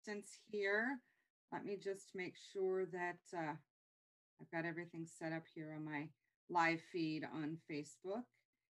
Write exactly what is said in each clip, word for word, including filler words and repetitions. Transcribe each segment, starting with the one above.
Since here. Let me just make sure that uh, I've got everything set up here on my live feed on Facebook.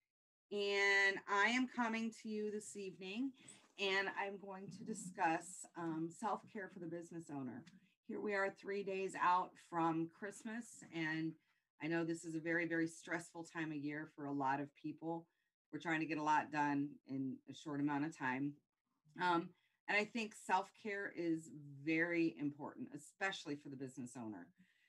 And I am coming to you this evening and I'm going to discuss um, self care for the business owner. Here we are, three days out from Christmas. And I know this is a very, very stressful time of year for a lot of people. We're trying to get a lot done in a short amount of time. Um, and I think self care is very important, especially for the business owner.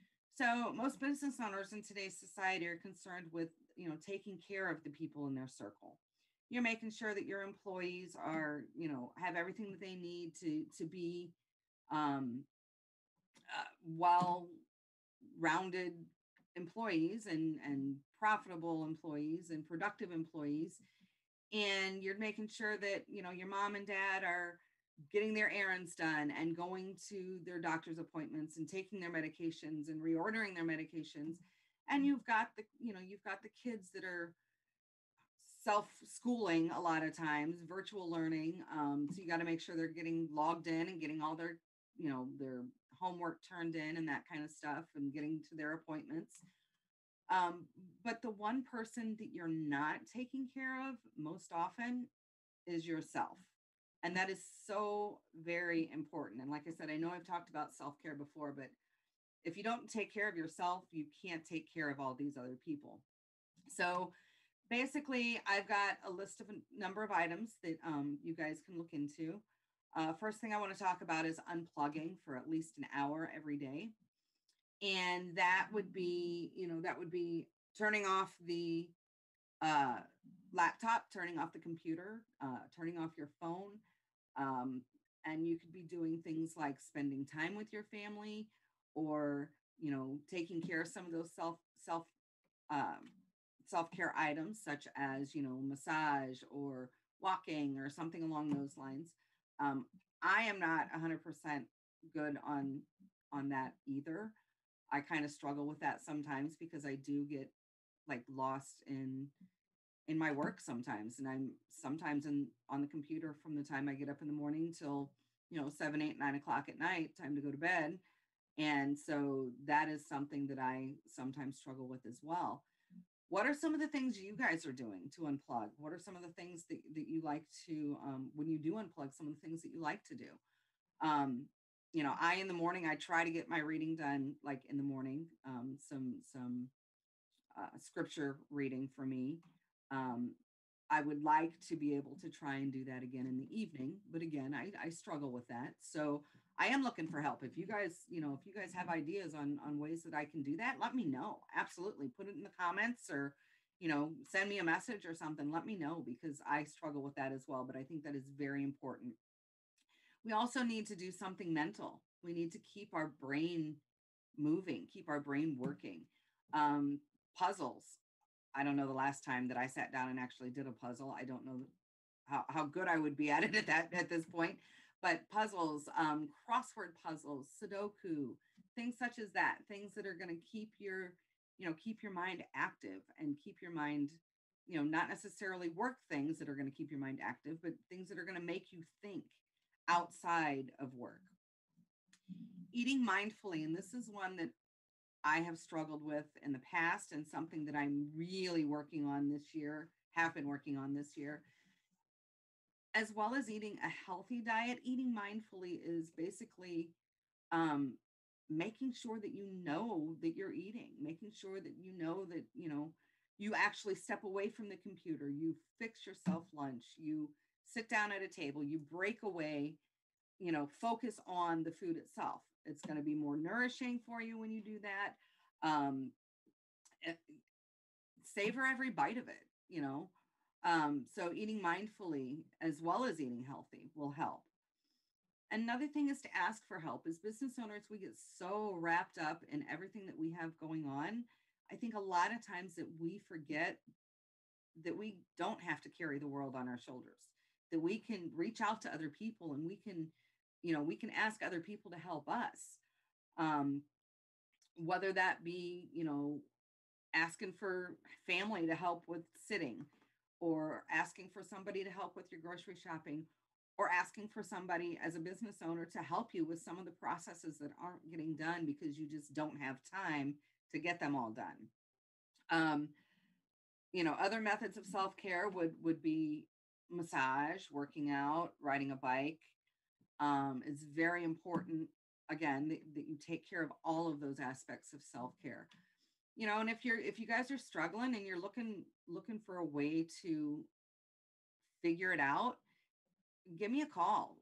So most business owners in today's society are concerned with, you know, taking care of the people in their circle. You're making sure that your employees are, you know, have everything that they need to to be um, uh, well rounded employees and and profitable employees and productive employees, and you're making sure that you know your mom and dad are getting their errands done and going to their doctor's appointments and taking their medications and reordering their medications, and you've got the you know you've got the kids that are self schooling a lot of times, virtual learning. Um, so you got to make sure they're getting logged in and getting all their you know their homework turned in and that kind of stuff and getting to their appointments. Um, but the one person that you're not taking care of most often is yourself. And that is so very important. And like I said, I know I've talked about self care before, but if you don't take care of yourself, you can't take care of all these other people. So basically, I've got a list of a number of items that um, you guys can look into. Uh, first thing I want to talk about is unplugging for at least an hour every day. And that would be, you know, that would be turning off the uh, laptop, turning off the computer, uh, turning off your phone. Um, and you could be doing things like spending time with your family or, you know, taking care of some of those self, self, um, self-care items such as, you know, massage or walking or something along those lines. Um, I am not one hundred percent good on on that either. I kind of struggle with that sometimes because I do get like lost in in my work sometimes, and I'm sometimes in on the computer from the time I get up in the morning till you know seven, eight, nine o'clock at night, time to go to bed. And so that is something that I sometimes struggle with as well. What are some of the things you guys are doing to unplug? What are some of the things that, that you like to um, when you do unplug? Some of the things that you like to do. Um, you know, I in the morning I try to get my reading done like in the morning. Um, some some uh, scripture reading for me. Um, I would like to be able to try and do that again in the evening, but again, I, I struggle with that. So I am looking for help. If you guys, you know, if you guys have ideas on on ways that I can do that, let me know. Absolutely, put it in the comments or, you know, send me a message or something. Let me know because I struggle with that as well. But I think that is very important. We also need to do something mental. We need to keep our brain moving, keep our brain working. Um, Puzzles. I don't know the last time that I sat down and actually did a puzzle. I don't know how, how good I would be at it at that at this point. But puzzles, um, crossword puzzles, Sudoku, things such as that, things that are going to keep your, you know, keep your mind active and keep your mind, you know, not necessarily work things that are going to keep your mind active, but things that are going to make you think outside of work. Eating mindfully, and this is one that I have struggled with in the past and something that I'm really working on this year, have been working on this year, as well as eating a healthy diet. Eating mindfully is basically um, making sure that you know that you're eating, making sure that you know that, you know, you actually step away from the computer, you fix yourself lunch, you sit down at a table, you break away, you know, focus on the food itself. It's going to be more nourishing for you when you do that. Um, eh, Savor every bite of it, you know. Um, so eating mindfully as well as eating healthy will help. Another thing is to ask for help. As business owners, we get so wrapped up in everything that we have going on. I think a lot of times that we forget that we don't have to carry the world on our shoulders, that we can reach out to other people and we can, you know, we can ask other people to help us. Um, Whether that be, you know, asking for family to help with sitting or asking for somebody to help with your grocery shopping or asking for somebody as a business owner to help you with some of the processes that aren't getting done because you just don't have time to get them all done. Um, you know, other methods of self-care would would be massage, working out, riding a bike. Um, it's very important, again, that, that you take care of all of those aspects of self-care. You know, and if you're if you guys are struggling and you're looking looking for a way to figure it out, give me a call.